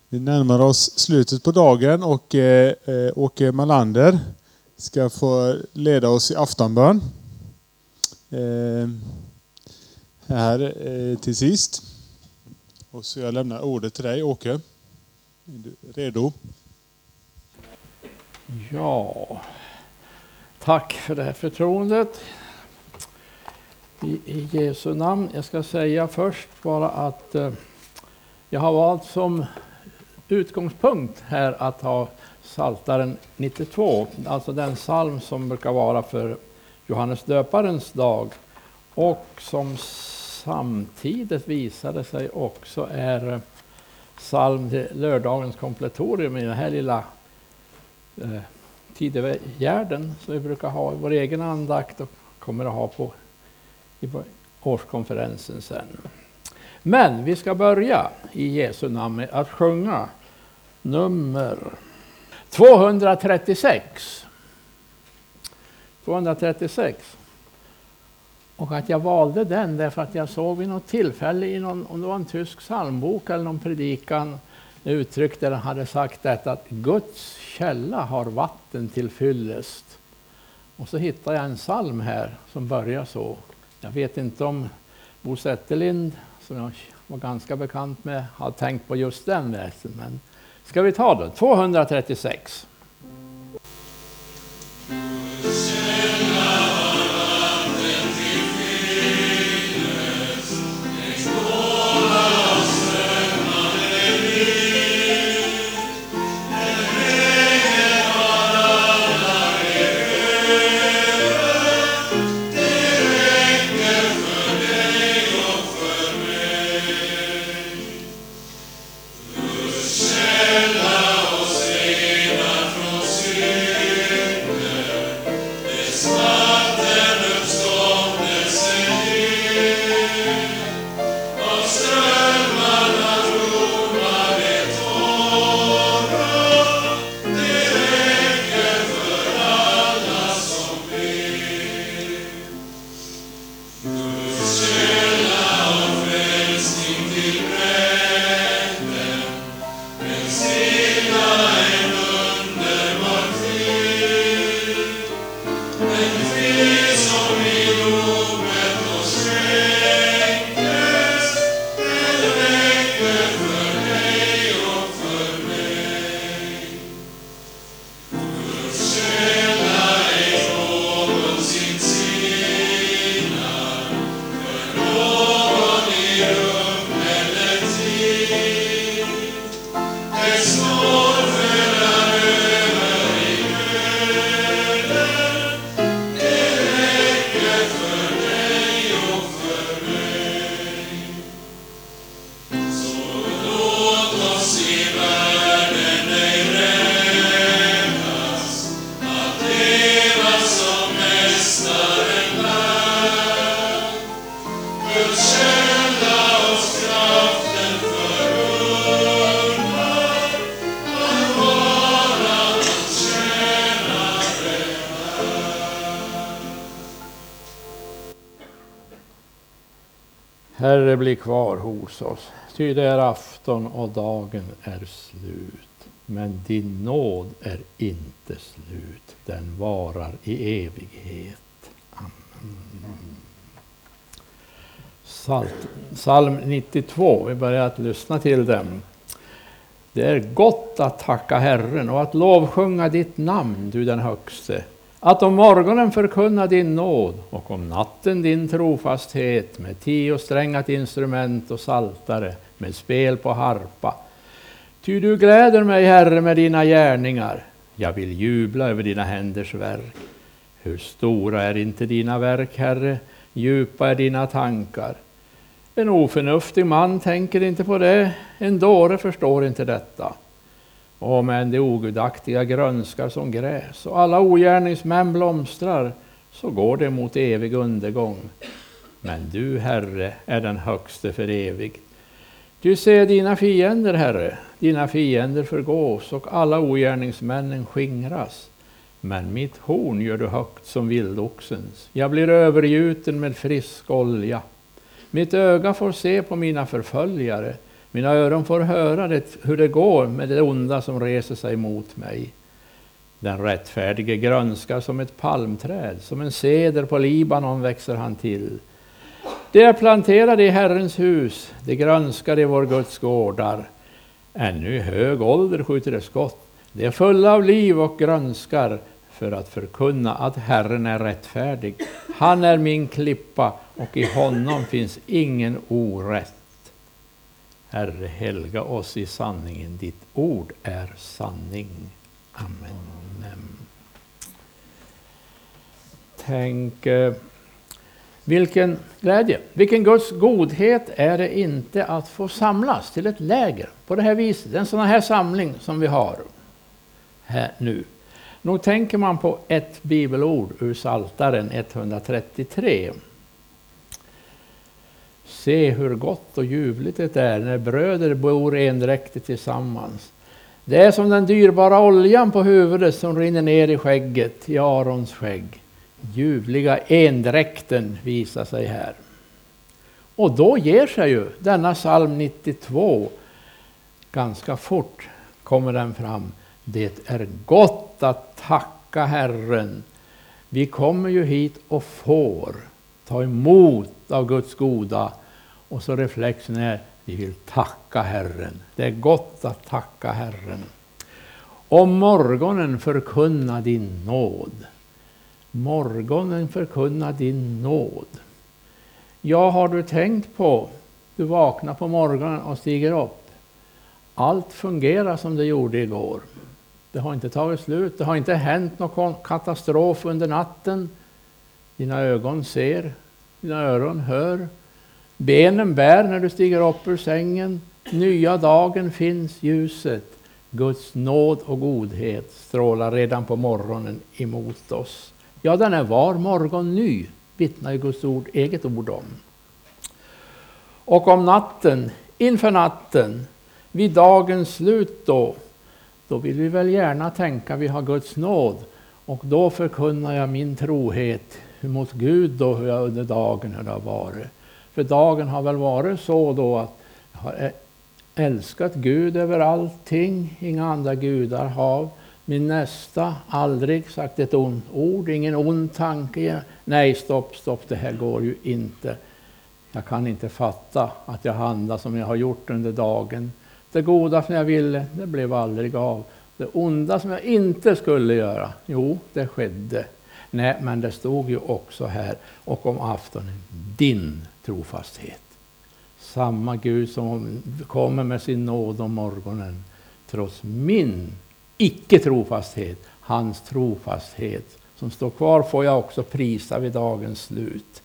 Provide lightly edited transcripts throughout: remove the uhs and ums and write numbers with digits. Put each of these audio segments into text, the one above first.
Vi närmar oss slutet på dagen och Åke Malander ska få leda oss i aftonbön. Här till sist. Och så jag lämnar ordet till dig, Åke. Är du redo? Ja, tack för det här förtroendet. I Jesu namn. Jag ska säga först bara att jag har valt som utgångspunkt här att ha Psaltaren 92. Alltså den psalm som brukar vara för Johannes döparens dag. Och som samtidigt visade sig också är psalm till lördagens kompletorium i den här lilla tidegärden som vi brukar ha i vår egen andakt och kommer att ha i årskonferensen sen. Men vi ska börja i Jesu namn med att sjunga nummer 236. 236. Och att jag valde den därför att jag såg vid något tillfälle i om det var en tysk psalmbok eller någon predikan uttryck där han hade sagt detta att Guds källa har vatten till fyllest. Och så hittade jag en psalm här som börjar så. Jag vet inte om Bo Zetterlind, som jag var ganska bekant med, har tänkt på just den versen. Men ska vi ta den? 236. Herre, bli kvar hos oss, ty det är afton och dagen är slut. Men din nåd är inte slut, den varar i evighet. Amen. Psalm 92, vi börjar att lyssna till den. Det är gott att tacka Herren och att lovsjunga ditt namn, du den högste. Att om morgonen förkunna din nåd och om natten din trofasthet med 10 strängat instrument och saltare med spel på harpa. Ty du gläder mig, Herre, med dina gärningar. Jag vill jubla över dina händers verk. Hur stora är inte dina verk, Herre, djupa är dina tankar. En oförnuftig man tänker inte på det, en dåre förstår inte detta. Men de ogudaktiga grönskar som gräs och alla ogärningsmän blomstrar, så går det mot evig undergång. Men du, Herre, är den högste för evigt. Du ser dina fiender, Herre, dina fiender förgås och alla ogärningsmännen skingras. Men mitt horn gör du högt som vildoxens. Jag blir övergjuten med frisk olja. Mitt öga får se på mina förföljare. Mina öron får höra hur det går med det onda som reser sig mot mig. Den rättfärdige grönskar som ett palmträd, som en ceder på Libanon växer han till. Det är planterade i Herrens hus, det grönskar i vår Guds gårdar. Ännu i hög ålder skjuter det skott. Det är fulla av liv och grönskar för att förkunna att Herren är rättfärdig. Han är min klippa och i honom finns ingen orätt. Herre, helga oss i sanningen. Ditt ord är sanning. Amen. Tänk, vilken glädje, vilken Guds godhet är det inte att få samlas till ett läger på det här viset. En sån här samling som vi har här nu. Nog tänker man på ett bibelord ur Psaltaren 133. Se hur gott och ljuvligt det är när bröder bor endräktigt tillsammans. Det är som den dyrbara oljan på huvudet som rinner ner i skägget, i Arons skägg. Ljuvliga endräkten visar sig här. Och då ger sig ju denna psalm 92 ganska fort kommer den fram. Det är gott att tacka Herren. Vi kommer ju hit och får ta emot av Guds goda. Och så reflexen är, vi vill tacka Herren. Det är gott att tacka Herren. Om morgonen förkunna din nåd. Morgonen förkunna din nåd. Ja, har du tänkt på, du vaknar på morgonen och stiger upp. Allt fungerar som det gjorde igår. Det har inte tagit slut. Det har inte hänt någon katastrof under natten. Dina ögon ser. Dina öron hör. Benen bär när du stiger upp ur sängen. Nya dagen finns ljuset. Guds nåd och godhet strålar redan på morgonen emot oss. Ja, den är var morgon ny, vittnar ju Guds ord, eget ord om. Och om natten, inför natten, vid dagens slut då vill vi väl gärna tänka vi har Guds nåd. Och då förkunnar jag min trohet mot Gud då, hur jag under dagen hur det har varit. För dagen har väl varit så då att jag har älskat Gud över allting, inga andra gudar har. Min nästa, aldrig sagt ett ont ord, ingen ond tanke. Nej, stopp, det här går ju inte. Jag kan inte fatta att jag handlar som jag har gjort under dagen. Det goda som jag ville, det blev aldrig av. Det onda som jag inte skulle göra, jo, det skedde. Nej, men det stod ju också här, och om aftonen, din trofasthet. Samma Gud som kommer med sin nåd om morgonen, trots min icke-trofasthet, hans trofasthet som står kvar får jag också prisa vid dagens slut.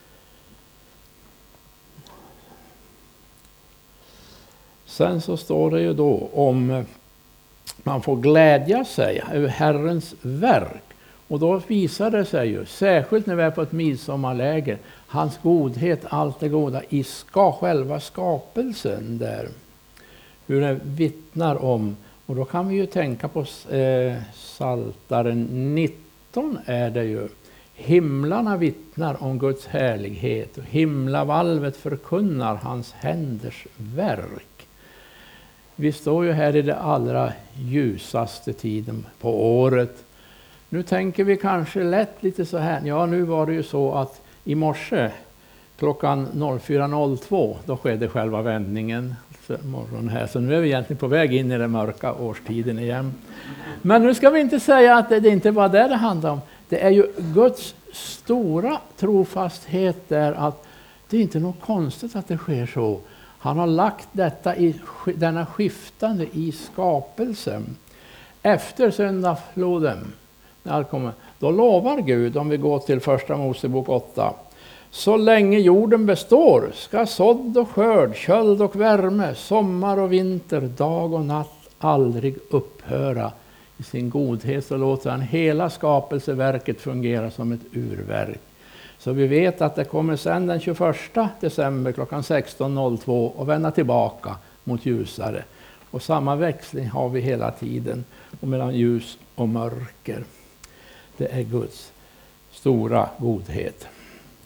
Sen så står det ju då om man får glädja sig över Herrens verk. Och då visar det sig ju, särskilt när vi är på ett midsommarläger, hans godhet, allt det goda i själva skapelsen där. Hur det vittnar om. Och då kan vi ju tänka på Psaltaren 19 är det ju. Himlarna vittnar om Guds härlighet och himlavalvet förkunnar hans händers verk. Vi står ju här i det allra ljusaste tiden på året. Nu tänker vi kanske lätt lite så här. Ja, nu var det ju så att i morse klockan 04.02 då skedde själva vändningen morgon här. Så nu är vi egentligen på väg in i den mörka årstiden igen. Men nu ska vi inte säga att det inte var det handlar om. Det är ju Guds stora trofasthet där att det är inte något konstigt att det sker så. Han har lagt detta denna skiftande i skapelsen. Efter syndafloden, när kommer, då lovar Gud, om vi går till första Mosebok 8, så länge jorden består ska sådd och skörd, köld och värme, sommar och vinter, dag och natt aldrig upphöra. I sin godhet så låter han hela skapelseverket fungera som ett urverk. Så vi vet att det kommer sedan den 21 december klockan 16.02 och vända tillbaka mot ljusare. Och samma växling har vi hela tiden och mellan ljus och mörker. Det är Guds stora godhet.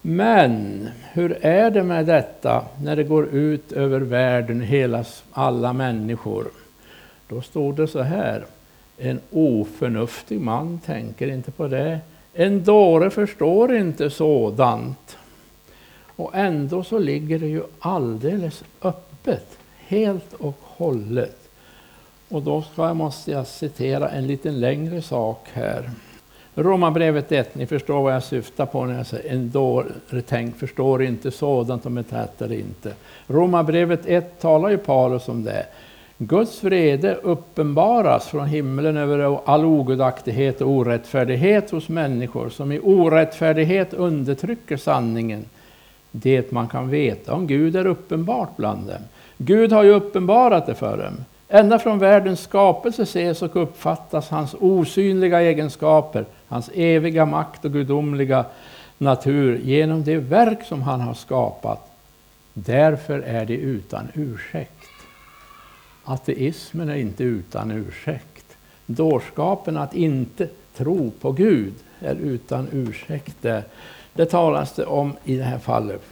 Men hur är det med detta när det går ut över världen, alla människor? Då står det så här: en oförnuftig man tänker inte på det. En dåre förstår inte sådant. Och ändå så ligger det ju alldeles öppet, helt och hållet. Och då måste jag citera en liten längre sak här. Romarbrevet 1, ni förstår vad jag syftar på när jag säger en dåre förstår inte sådant och betraktar inte. Romarbrevet 1 talar ju Paulus om det. Guds vrede uppenbaras från himlen över all ogudaktighet och orättfärdighet hos människor som i orättfärdighet undertrycker sanningen. Det man kan veta om Gud är uppenbart bland dem. Gud har ju uppenbarat det för dem. Ända från världens skapelse ses och uppfattas hans osynliga egenskaper, hans eviga makt och gudomliga natur genom det verk som han har skapat. Därför är det utan ursäkt. Ateismen är inte utan ursäkt. Dårskapen att inte tro på Gud är utan ursäkt. Det talas det om i det här fallet.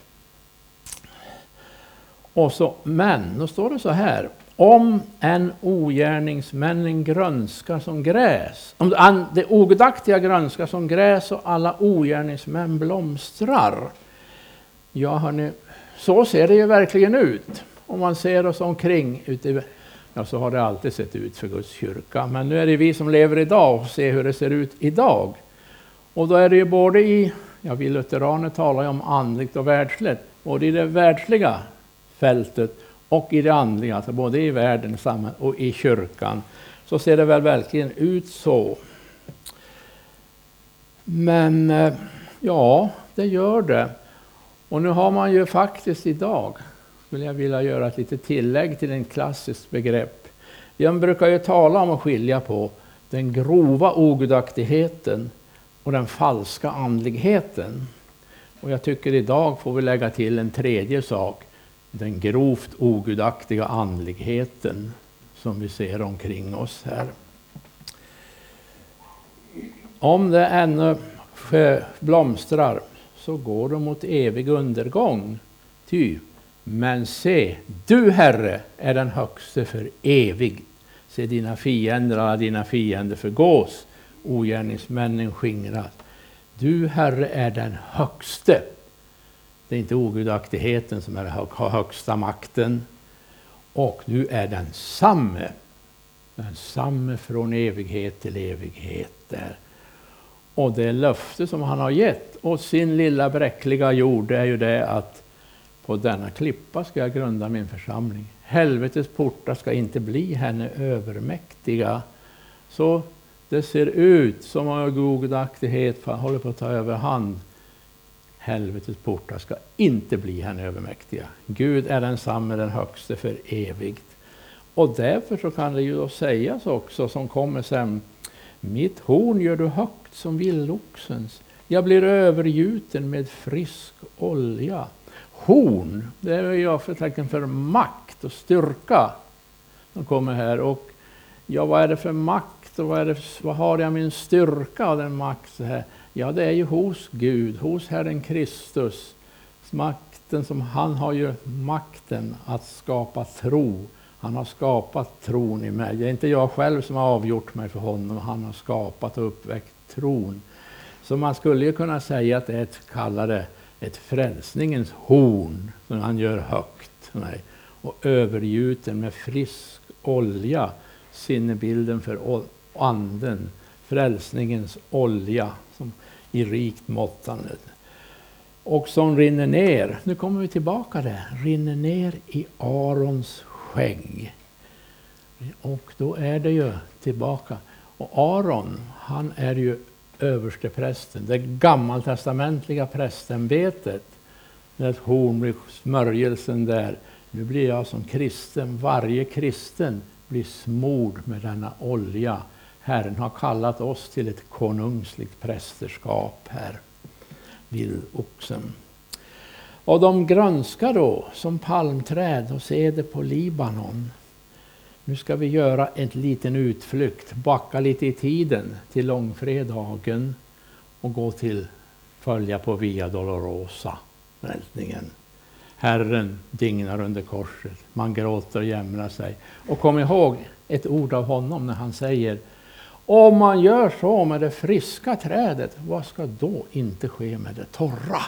Men då står det så här: om en ogärningsmännen grönskar som gräs, om det ogudaktiga grönskar som gräs och alla ogärningsmän blomstrar. Ja hörni, så ser det ju verkligen ut. Om man ser oss omkring så har det alltid sett ut för Guds kyrka. Men nu är det vi som lever idag och ser hur det ser ut idag. Och då är det ju både vi lutheraner talar ju om andligt och världsligt. Både i det världsliga fältet och i det andliga, alltså både i världen och i kyrkan, så ser det väl verkligen ut så. Men ja, det gör det. Och nu har man ju faktiskt idag, skulle jag vilja göra ett litet tillägg till en klassiskt begrepp. Jag brukar ju tala om att skilja på den grova ogudaktigheten och den falska andligheten. Och jag tycker idag får vi lägga till en tredje sak. Den grovt ogudaktiga andligheten som vi ser omkring oss här. Om det ännu blomstrar så går det mot evig undergång. Men se, du Herre är den högste för evigt. Se alla dina fiender förgås, ogärningsmännen skingras. Du Herre är den högste. Det är inte ogudaktigheten som har högsta makten. Och du är densamme från evighet till evighet där. Och det löfte som han har gett åt sin lilla bräckliga jord är ju det att på denna klippa ska jag grunda min församling. Helvetets portar ska inte bli henne övermäktiga. Så det ser ut som om ogudaktighet håller på att ta överhand. Helvetets portar ska inte bli henne övermäktiga. Gud är densamme, den högste för evigt. Och därför så kan det ju då sägas också som kommer sen: mitt horn gör du högt som villoxens. Jag blir övergjuten med frisk olja. Horn, det är ju för tecken för makt och styrka som kommer här. Och ja, vad är det för makt och vad har jag min styrka av den makt så här? Ja, det är ju hos Gud, hos Herren Kristus. Makten som han har ju makten att skapa tro. Han har skapat tron i mig. Det är inte jag själv som har avgjort mig för honom. Han har skapat och uppväckt tron. Så man skulle ju kunna säga att det är kallade ett frälsningens horn som han gör högt. Och övergjuten med frisk olja. Sinnebilden för anden. Frälsningens olja som i rikt måttande. Och som rinner ner, nu kommer vi tillbaka där, rinner ner i Arons skägg. Och då är det ju tillbaka. Och Aron, han är ju översteprästen, det gammaltestamentliga prästämbetet. När ett horn blir smörjelsen där. Nu blir jag som kristen, varje kristen blir smord med denna olja. Herren har kallat oss till ett konungsligt prästerskap här. Villoxen. Och de grönskar då som palmträd och ceder på Libanon. Nu ska vi göra en liten utflykt, backa lite i tiden till långfredagen och gå till följa på Via Dolorosa, vältningen. Herren dignar under korset. Man gråter och jämrar sig. Och kom ihåg ett ord av honom när han säger: om man gör så med det friska trädet, vad ska då inte ske med det torra?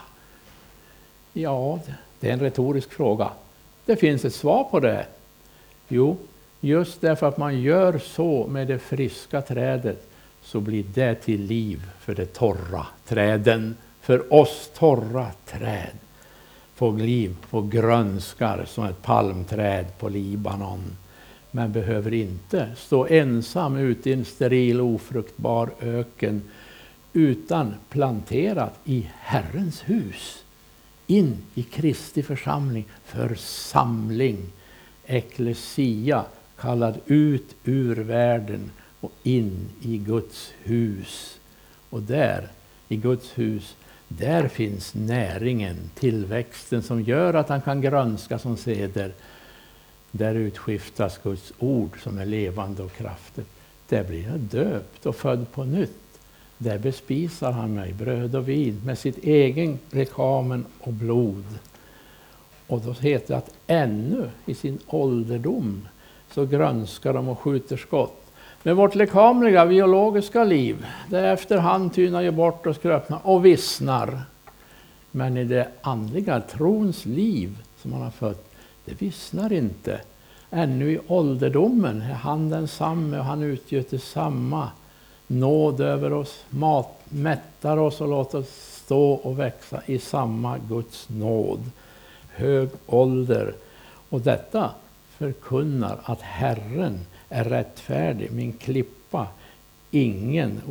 Ja, det är en retorisk fråga. Det finns ett svar på det. Jo, just därför att man gör så med det friska trädet, så blir det till liv för de torra träden. För oss torra träd får liv och grönskar som ett palmträd på Libanon. Men behöver inte stå ensam ute i en steril ofruktbar öken, utan planterat i Herrens hus. In i Kristi församling, församling, eklesia, kallad ut ur världen och in i Guds hus. Och där, i Guds hus, där finns näringen, tillväxten som gör att han kan grönska som seder. Där utskiftas Guds ord som är levande och kraftigt. Där blir jag döpt och född på nytt. Där bespisar han mig bröd och vin med sitt egen lekamen och blod. Och då heter det att ännu i sin ålderdom så grönskar de och skjuter skott. Men vårt lekamliga biologiska liv, det efterhand tynar ju bort och skröpnar och vissnar. Men i det andliga trons liv som man har fött, det vissnar inte. Ännu i ålderdomen är han densamme och han utgjuter samma nåd över oss, mättar oss och låter oss stå och växa i samma Guds nåd. Hög ålder. Och detta förkunnar att Herren är rättfärdig, min klippa. Ingen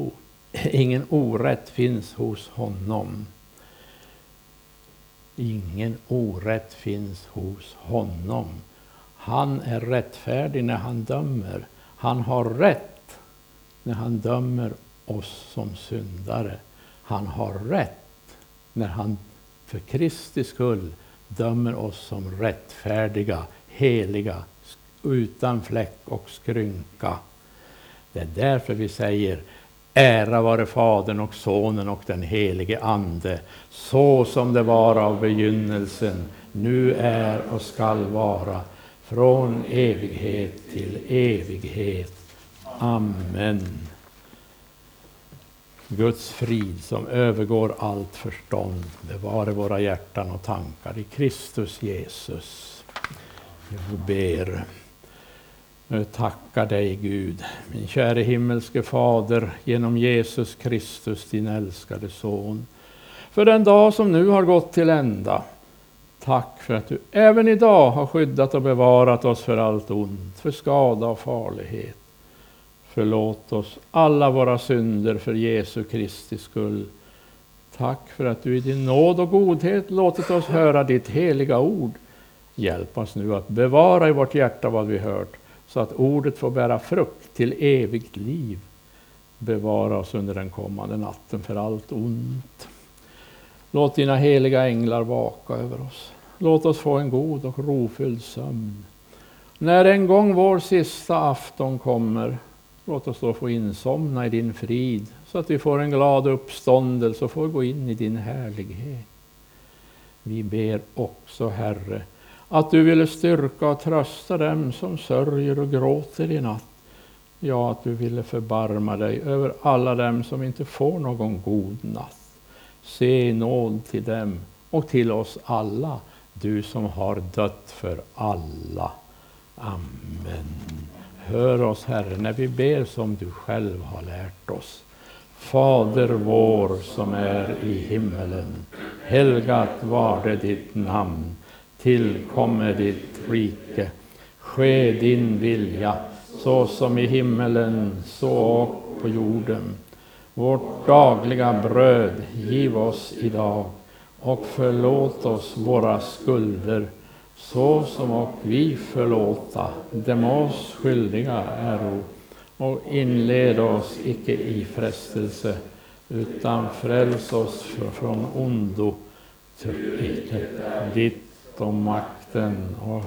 orätt finns hos honom. Ingen orätt finns hos honom. Han är rättfärdig när han dömer. Han har rätt när han dömer oss som syndare. Han har rätt när han för Kristi skull dömer oss som rättfärdiga, heliga, utan fläck och skrynka. Det är därför vi säger: ära vare Fadern och Sonen och den helige Ande, så som det var av begynnelsen, nu är och skall vara, från evighet till evighet. Amen. Guds frid som övergår allt förstånd bevare våra hjärtan och tankar i Kristus Jesus. Jag ber. Jag tackar dig, Gud, min käre himmelske Fader, genom Jesus Kristus, din älskade son, för den dag som nu har gått till ända. Tack för att du även idag har skyddat och bevarat oss för allt ont, för skada och farlighet. Förlåt oss alla våra synder för Jesu Kristi skull. Tack för att du i din nåd och godhet låtit oss höra ditt heliga ord. Hjälp oss nu att bevara i vårt hjärta vad vi hört, så att ordet får bära frukt till evigt liv. Bevara oss under den kommande natten för allt ont. Låt dina heliga änglar vaka över oss. Låt oss få en god och rofylld sömn. När en gång vår sista afton kommer, låt oss då få insomna i din frid, så att vi får en glad uppståndelse och får gå in i din härlighet. Vi ber också, Herre, att du ville styrka och trösta dem som sörjer och gråter i natt. Ja, att du ville förbarma dig över alla dem som inte får någon god natt. Se nåd till dem och till oss alla, du som har dött för alla. Amen. Hör oss, Herre, när vi ber som du själv har lärt oss. Fader vår som är i himmelen, helgat varde ditt namn. Tillkommer ditt rike. Ske din vilja, så som i himmelen, så och på jorden. Vårt dagliga bröd giv oss idag, och förlåt oss våra skulder, så som och vi förlåta dem oss skyldiga äro. Och inled oss icke i frestelse, utan fräls oss från ondo. Ditt och makten och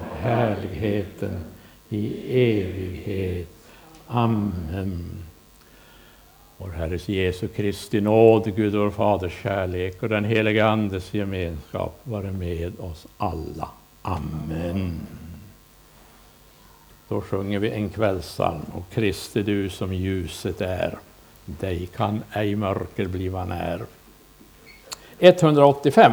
härligheten i evighet. Amen. Vår Herres Jesu Kristi nåd, Gud vår Faders kärlek och den helige Andes gemenskap vare med oss alla. Amen. Då sjunger vi en kvällssalm. Och Kristi, du som ljuset är, dig kan ej mörker bliva när. 185.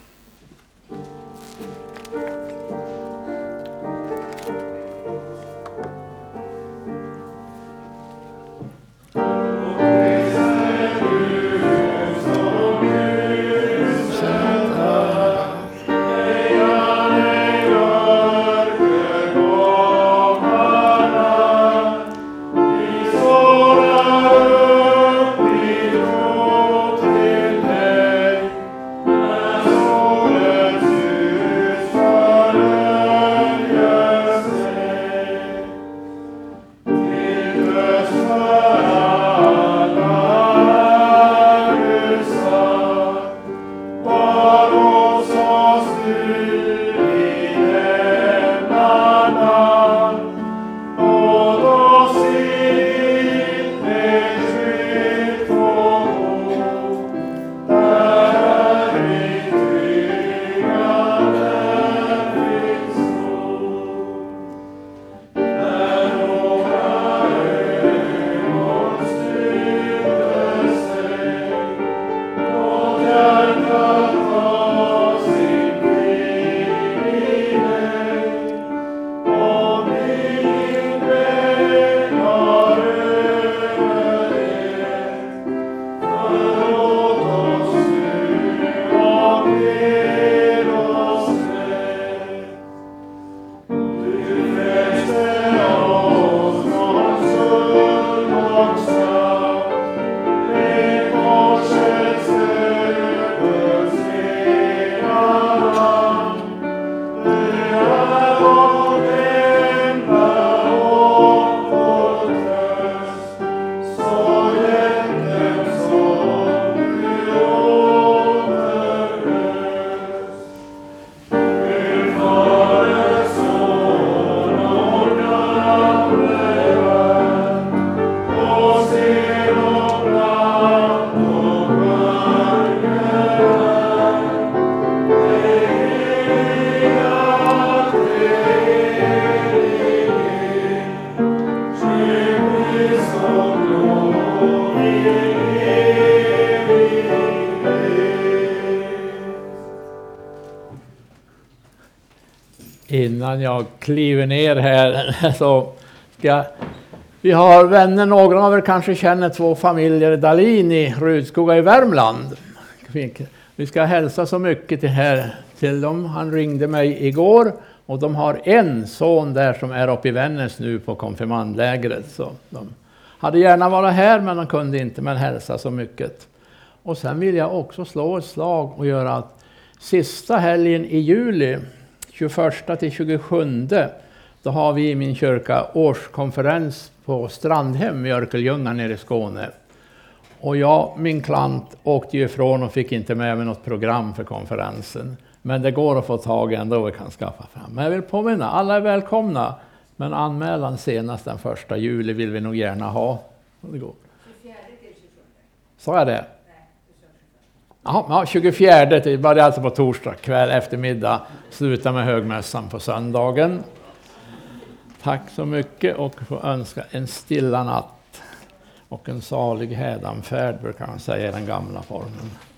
Innan jag kliver ner här så ska vi har vänner, några av er kanske känner två familjer Dalin i Rudskoga i Värmland. Vi ska hälsa så mycket till dem. Han ringde mig igår och de har en son där som är uppe i Vännäs nu på konfirmandlägret. Så de hade gärna varit här men de kunde inte, men hälsa så mycket. Och sen vill jag också slå ett slag och göra att sista helgen i juli 21 till 27, då har vi i min kyrka årskonferens på Strandhem i Örkelljunga nere i Skåne. Och min klant åkte ju ifrån och fick inte med mig något program för konferensen. Men det går att få tag ändå, vi kan skaffa fram. Men jag vill påminna, alla är välkomna. Men anmälan senast den 1 juli vill vi nog gärna ha. Det går. 24 till 27. Så är det. Ja, 24, det börjar alltså på torsdag kväll eftermiddag, sluta med högmässan på söndagen. Tack så mycket och får önska en stilla natt och en salig hädanfärd, brukar man säga i den gamla formen.